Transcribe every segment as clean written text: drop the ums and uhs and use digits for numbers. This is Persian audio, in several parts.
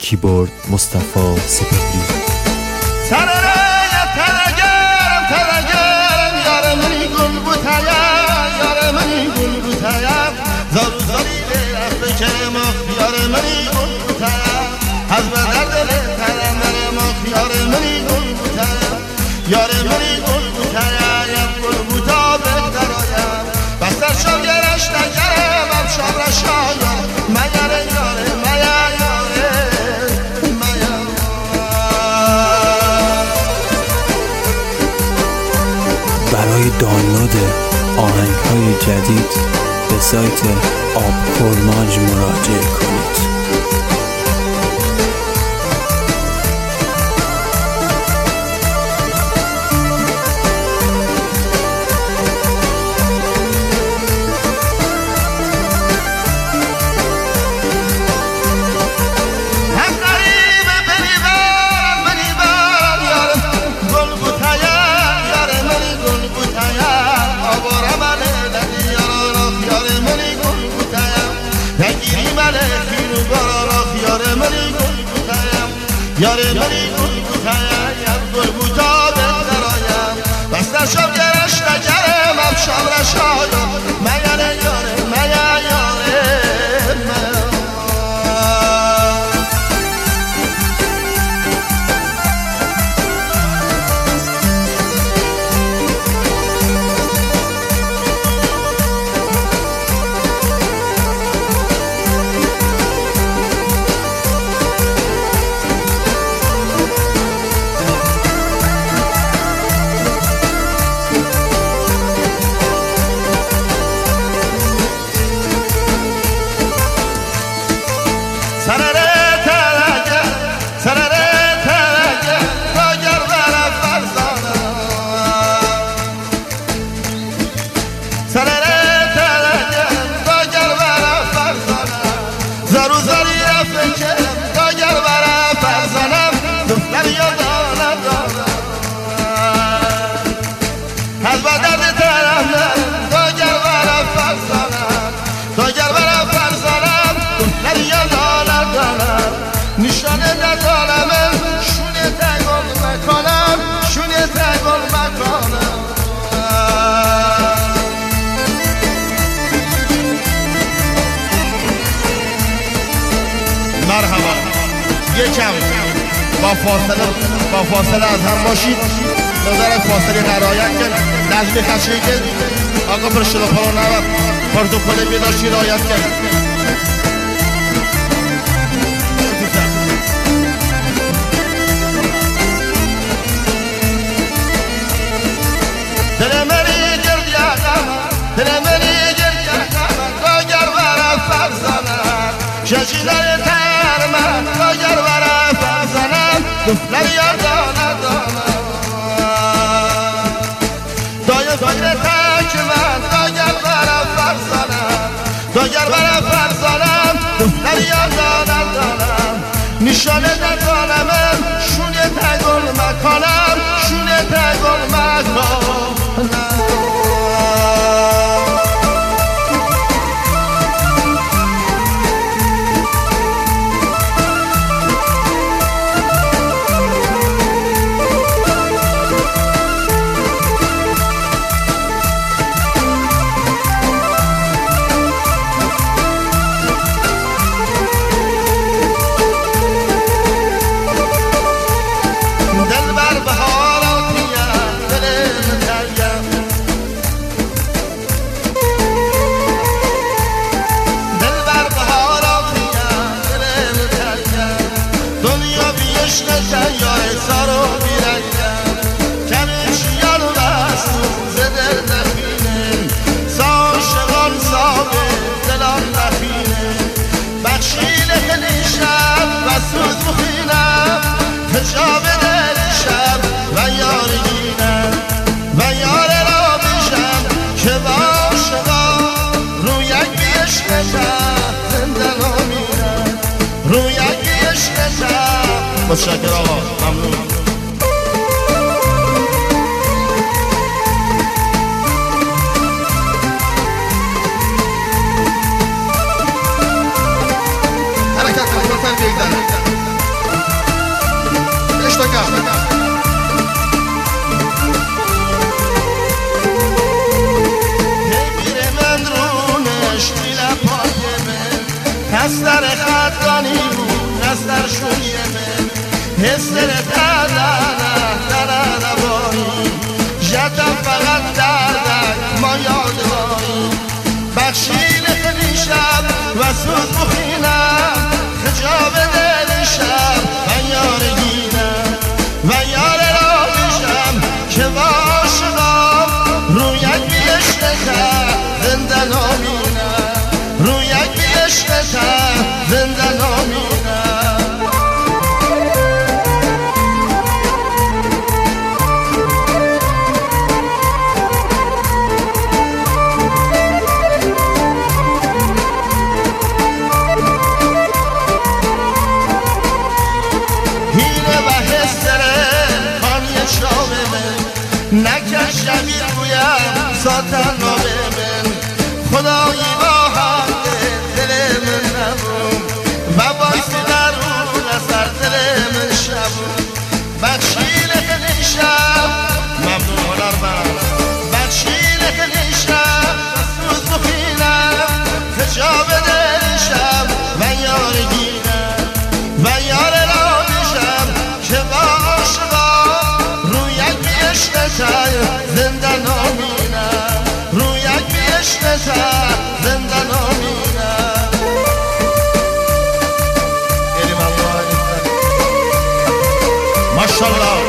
کیبورد مصطفی سپهری. برای دانلود آهنگ‌های جدید به سایت آبخورماج مراجعه کنید. یاره منی گل بوتایم گل بوتا بندرایم بستر شب گرش نگرم ام شام رشایم میانه یاره میانه یاره نشانه ندارم شونه تگل مکنم شونه تگل مکنم مرحبا یکم با فاصله از هم باشید نظر فاصله رعایت کن نظمی خشی کن آقا پر شلوپا نوید پروتکل بیداشتی رعایت کن شجیلای ترمن راگر برم فرزنم دفلر یا دانه دانه دایم فکر تک من راگر برم فرزنم راگر برم فرزنم دفلر یا دانه دانه نشانه ندانم شونه تگل مکنم شونه تگل مکنم متشکر آقا ممنون حرکت کنید حسن در نبایی جدم فقط دردک ما یادگاهی بخشیل خیلی شب و سود بخینم خجاب دل شب و یارگینم و یار را بشم که با عاشقام رو یک بیشتر زنده نامینم رو یک بیشتر زنده نامینم نکش شبیه گویم ساتن نابه من خدایی با حق دل من نبون و بایستی در اون اثر دل من شبون بخشیل خیلی شب ممنون هنر من بخشیل خیلی شب سوز بخینم خجاب دل شب و یارگینم و یار را بشم که با عاشقام رو یک بیشتر زنده نامینم رو یک بیشتر زنده نامینم ایریم الله ماشالله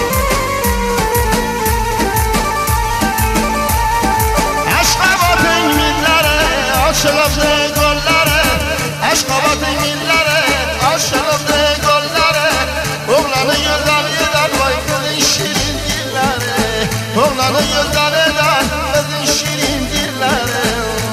عشقابات این میلره عاشقات گلره عشقابات این میلره عاشقات گلره اغلانه یدن وای کلی شیرین دیلره اغلانه یدن از این شیرین دیلره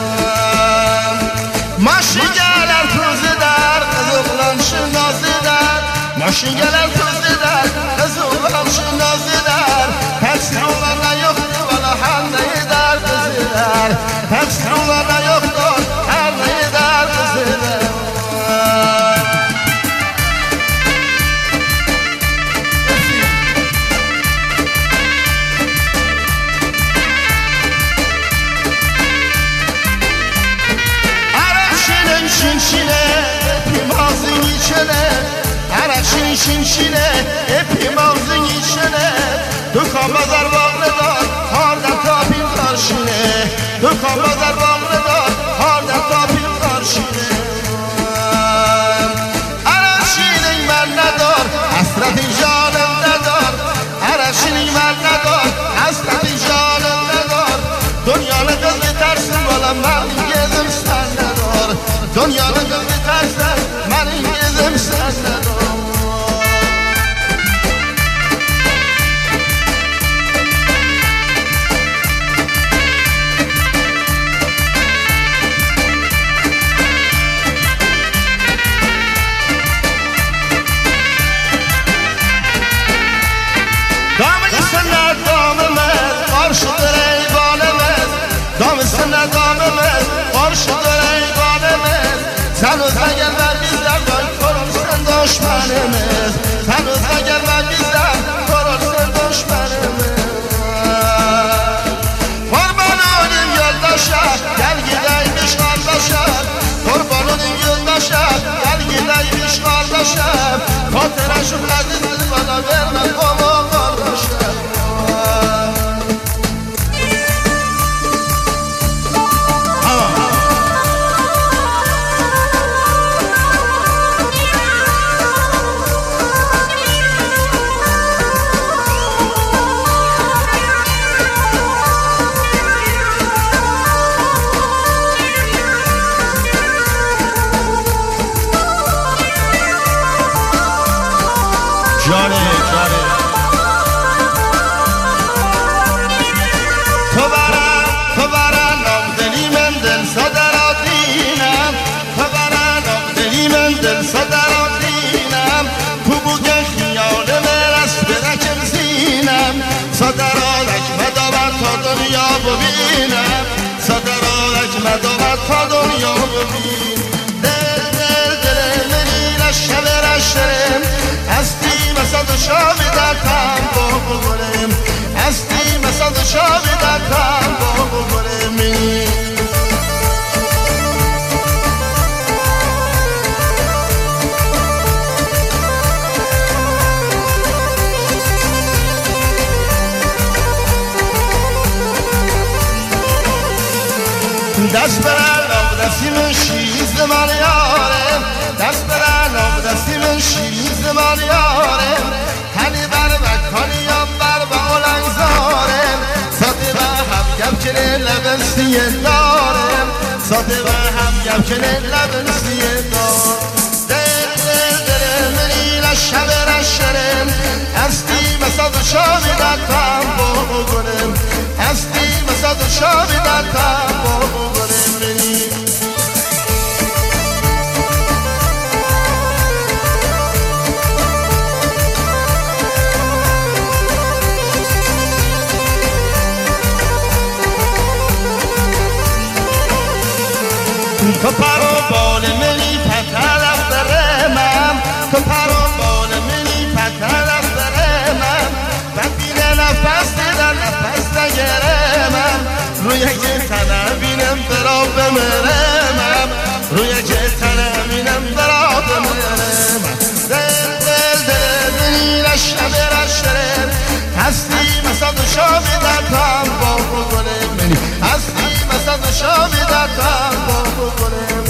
ماشی گلر توزی در از اغلان شنازی در ماشی گلر توزی در از اغلان شنازی در تکسی اغلان نیختی ولا حنه در کسی در تکسی اغلان نیختی حنه در کسی در شینشینه اپیمازی نیشنه دکان بازار باقل دار هاردن تا پیم کارشینه دکان بازار باقل دار هاردن تا پیم کارشینه عرشینی من ندار حسرتی جانم ندار عرشینی من ندار حسرتی جانم ندار دنیا نگذ بترسن والا من این گزم سن ندار دنیا نگذ بترسن من این گزم سن ندار هنوز اگر من بیزم دای کرون سن دشمنمز هنوز اگر من بیزم کرون سن دشمنمز قربانونیم یلداشم گل گیدای بیشغال باشم قربانونیم یلداشم گل گیدای بیشغال باشم خاطرشو عزیز دل بنا برمن بابا قار باشم تو برن دلی من دل صدراتینم تو برن دلی من دل صدراتینم تو بگه خیال مرس برکم زینم صدراتک مدابر تا دنیا ببینم صدراتک مدابر تا دنیا ببین دل منی رشم هستی مسد شامی در تن بگرم هستی مسد شامی در تن بگرمی دست برن آب دستی من شیز من یارم دست برن آب دستی من شیز من یارم هنی بر مکانیم بر بالنگ زارم ساده و هم گم کنه لبن سیه دارم ساده و هم گم کنه لبن سیه دار دل منی لشب رشرم استی مساد شامی دتم بگنم استی مساد شامی دتم بگنم منی تو پرو بال منی پتر افرمم تو پرو بال منی پتر افرمم ببینه نفس در نفس نگرمم روی که تنم بینم برا بمرمم روی که تنم بینم برا بمرمم دل منی رشب رشرم هستی مساد شامی در تم با بگنه منی هستی مساد شامی در تم با بگنه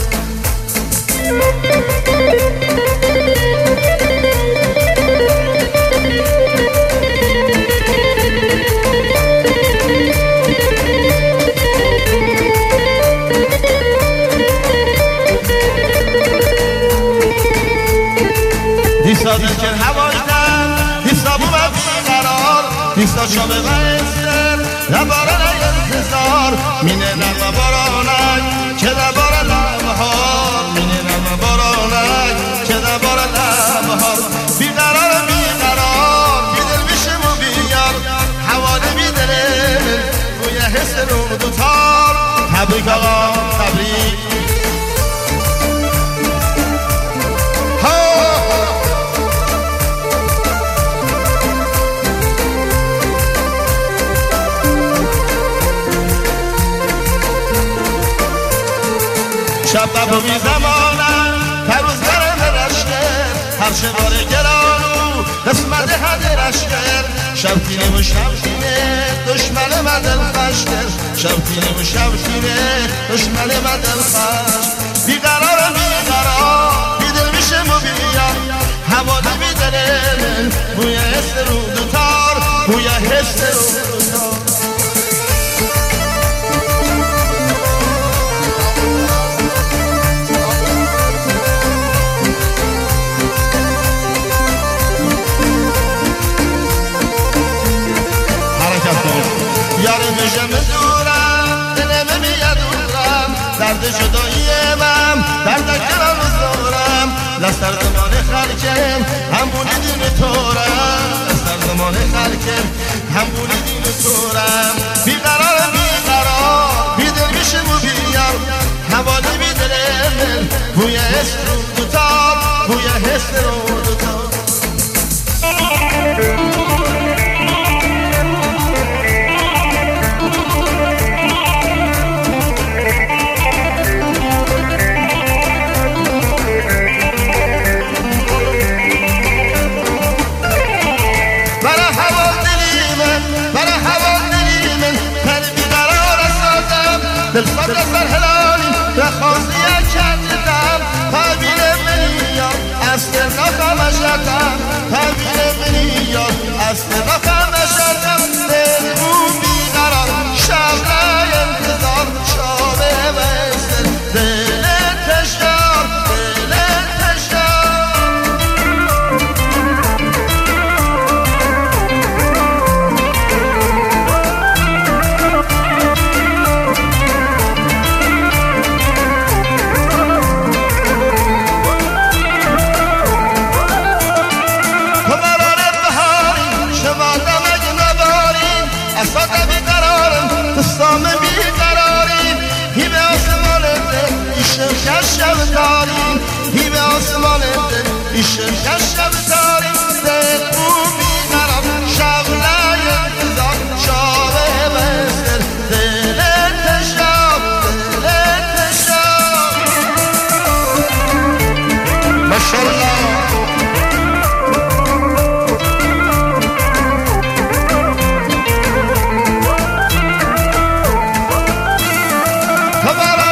دیسا دیگر هوایدم دیسا بود بیقرار دیسا شامه و استر نباره انتظار مینه نم بارانک که نباره لبهار مینه نم بارانک که نباره لبهار بیقرار بیدل میشم و بیار حواله بیدله روی حس رو دوتار تبریک آقا تبریک شب و بی زمانم هر روز برم رشکر هر شبار گرانو قسمت هده رشکر شبتینه و شبتینه دشمن مدل خشکر شبتینه و شبتینه دشمن مدل خشکر بیقرار بیدل میشم و بیار حواله بیدل من بوی حس رو دوتار بوی حس رو دوتار یاری میشم دورم دلم میاد دورم درد جدایی من درد کرم زورم لستر زمان خلکم همونی دین تورم لستر زمان خلکم همونی دین تورم بیقرار بیدل میشم و بیار حواله بیدلم بوی حس رو دوتار بوی حس رو دوتار دل صبر سر هلالی رخوازی کردم قبیل منی یاد اصل نخم شدم قبیل منی یاد اصل نخم شدم دل بو بیقرار شب رای انتظار شابه بستر دل تشار دل تشار شب داریم هی به آسمان دل ایشن شب داریم دل او بیقرار شب لای انتظار شابه بستر دل تشاب دل تشاب ماشالله خبر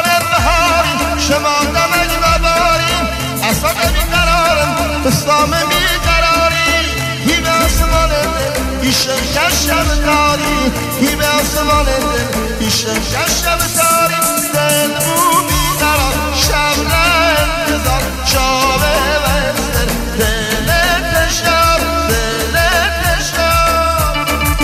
اسلام بیقراری هی به آسمان دل ایشه کشم داری هی به آسمان دل ایشه کشم داری دل او بیقرار شب را انتظار شابه و استر دل تشار دل تشار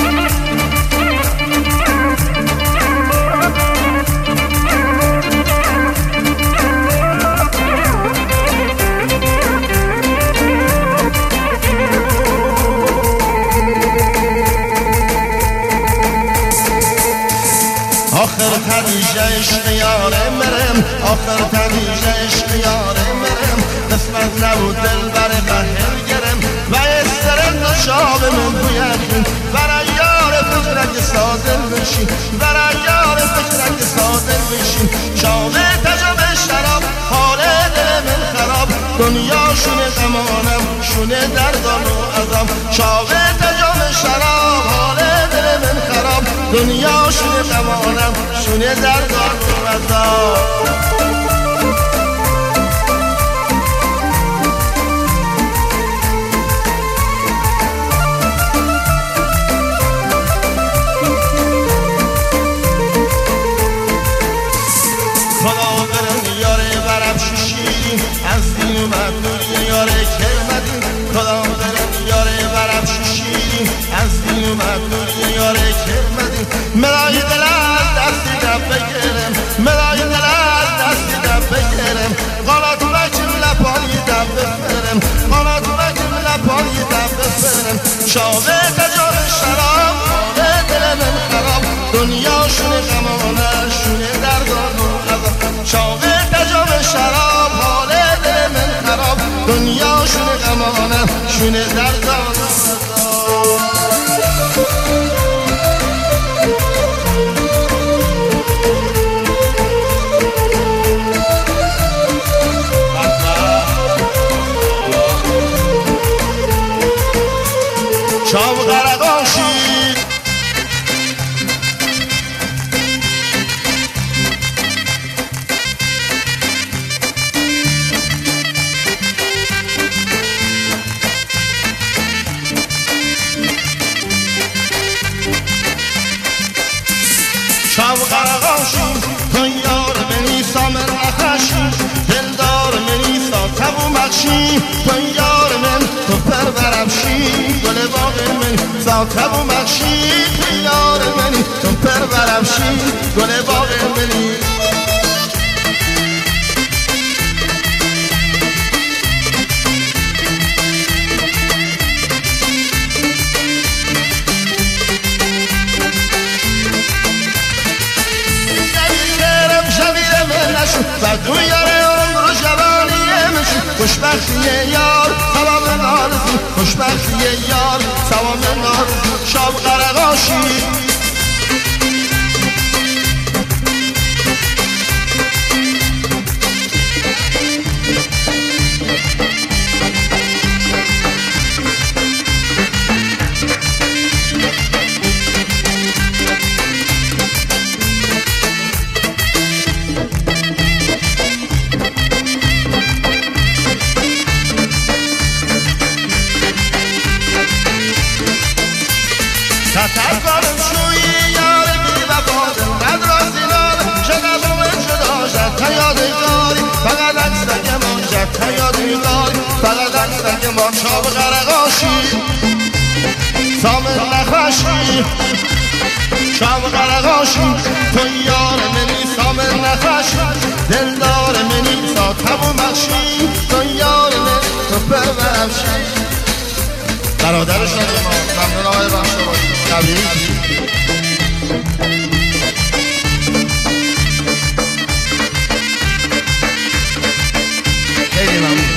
آخر تنیجه عشق یاره مرم آخر تنیجه عشق یاره مرم قسمت نبود دل بر قهر گرم و استرم نشاب من بویدین برای یار فکرک سازل بشین برای یار فکرک سازل بشین شامه تجاب شراب حال دل من خراب دنیا شونه غمانم شونه دردان و عذاب شامه تجاب شراب حال دل من خراب دنیا شونه غمانم شونه دردان و عذاب خدا برم یاره برم شیشی از دین و مدنوری یاره کرمدین خدا برم یاره برم شیشی از دین و مدنوری یاره کرمدین ملای دل از دستی دب بگرم ملای دل از دستی دب بگرم قانات بکم لپانی دب بفرم قانات بکم لپانی دب بفرم شاوه تجار شراب حاله دل من خراب دنیا شونه غمانه شونه دردان و عذاب شاوه تجار شراب حاله دل من خراب دنیا شونه غمانه شونه دردان و عذاب شام غرقاشی شام غرقاشی تو یار منی سامر نخشی دلدار منی ساتبو مخشی تو یار من تو پرورمشی گل باغ من ساتب و مخشی تو یار منی تو پرورمشی گل باغ منی شبیه من نشو و تو یاره عمر و جوانیه مشو خوشبختی یار سلام نارزی خوشبختی یار سلام نارزی شام غرقاشی تتکارم شوی یار بی وفادم قد رازیدارم شدم جدا شد تا یادگاری فقط عکسک ما شد تا یادگاری فقط عکسک ما شاب غرقاشی سامن نخشی شاب غرقاشی تو یار منی سامن نخشی دلدار منی ساتب و مخشی تو یار منی تو پرورمشی برادر شد ما ممنون آقای بخشوایی تبریک خیلی ممنون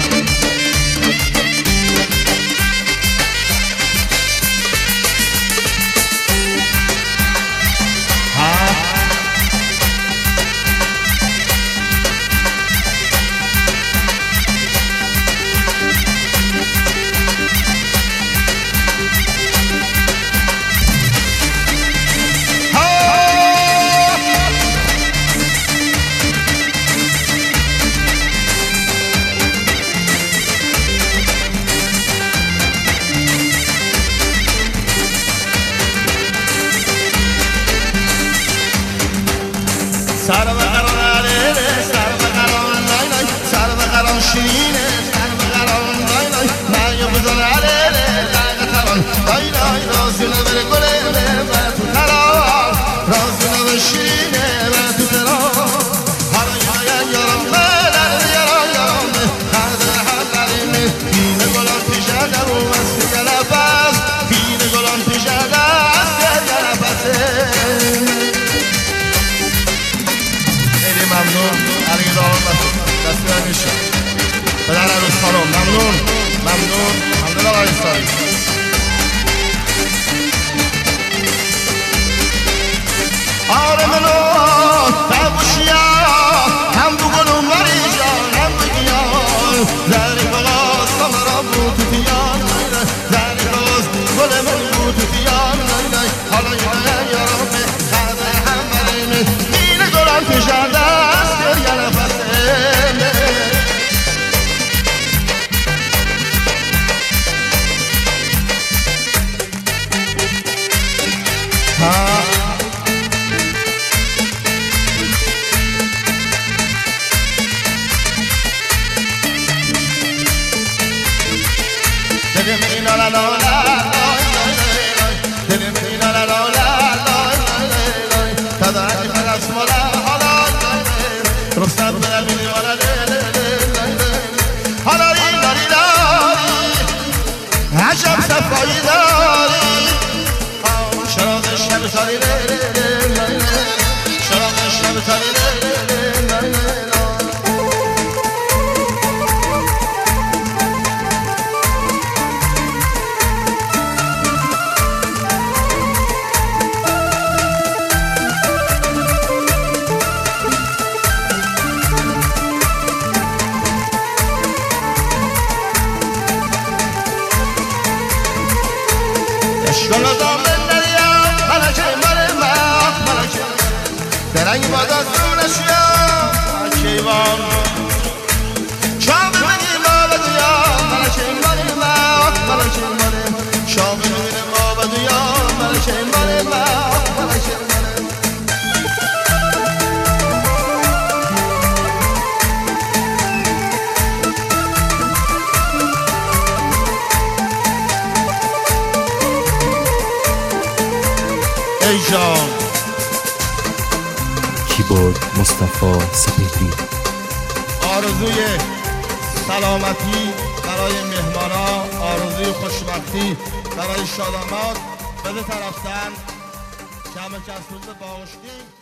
عجب صفایی داری شراق شب تاری شراق شب تاری اشکال دامن دریا ملکه من مخ ملکه درنگ باد از دونش یا کیوان شام ببینی ما بدویا ملکه من مخ ملکه من شام ببینی ما بدویا ملکه من مخ ملکه من ای جان کیبورد مصطفی سپهری. آرزوی سلامتی برای مهمانا، آرزوی خوشبختی برای شادامات بده طرفتن کم کسوز باغشتی.